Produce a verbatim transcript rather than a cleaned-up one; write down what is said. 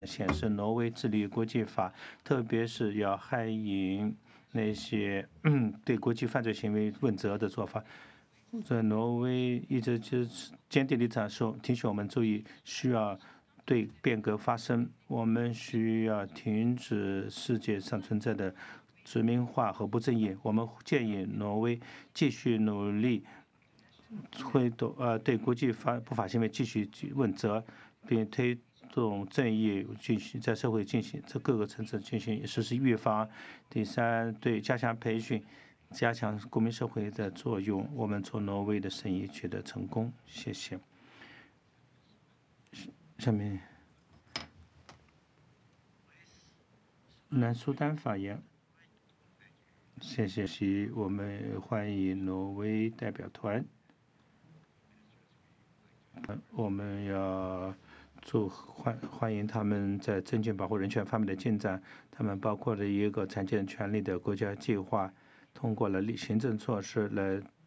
显示挪威致力国际法，特别是要欢迎那些对国际犯罪行为问责的做法。在挪威一直就是坚定立场说，提醒我们注意，需要对变革发声。我们需要停止世界上存在的殖民化和不正义。我们建议挪威继续努力，推动呃对国际法不法行为继续问责，并推动正义进行在社会进行在各个层次进行实施预防。第三，对加强培训。加强公民社会的作用，我们从挪威的生意取得成功。谢谢。下面，南苏丹发言。谢谢，我们欢迎挪威代表团。我们要祝欢欢迎他们在增进保护人权方面的进展。他们包括了一个残疾人权利的国家计划，通过了行政措施来